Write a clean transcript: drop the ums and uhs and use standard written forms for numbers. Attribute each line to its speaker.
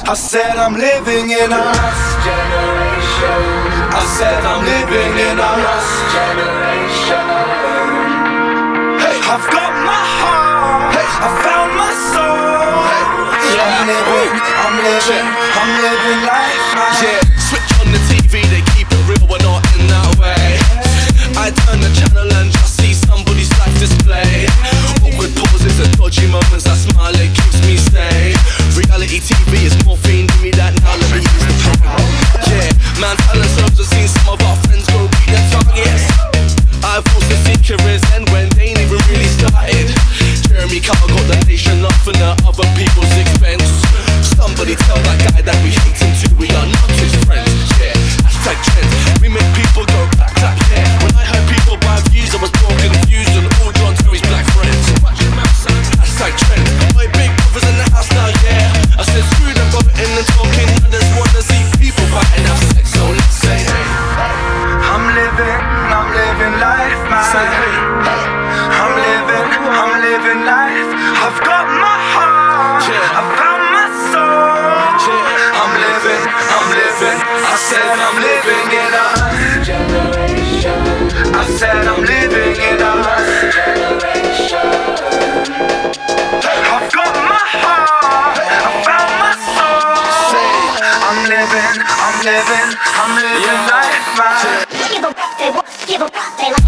Speaker 1: I said I'm living in a lost generation. I said I'm living in a lost generation. Hey, I've got my heart. Hey, I found my soul. Hey, yeah. I'm living life, man.
Speaker 2: Yeah, switch on the TV, they keep it real, we're not in that way. I turn the channel and just see somebody's life display. Awkward pauses and dodgy moments, that smile, it keeps me sane. Reality TV is morphine, give me that now, let me use the pain. Yeah, man, talent serves, I've seen some of our friends go beat their targets. I've also seen careers end when they ain't even really started. Jeremy Carr got the nation laughing at other people's expense. Somebody tell that guy that we hate him too, we are not his friends. Yeah, hashtag trend, we make people go back, yeah. When I heard people buy views, I was more confused and all drawn to his black friends. Hashtag trend, my big brother's in the house now, yeah. I said screw them voting and talking, I just wanna see people fighting, have sex, so let's say hey.
Speaker 1: I'm living life, man.
Speaker 2: Say hey.
Speaker 1: I'm living life. I've got my heart.
Speaker 2: Yeah.
Speaker 1: I found my soul.
Speaker 2: Yeah.
Speaker 1: I'm living. I said I'm living in a generation. I said I'm living in a generation. I've got my heart. I found my soul. I'm living life, man.
Speaker 3: Give 'em what they want, give 'em what they like.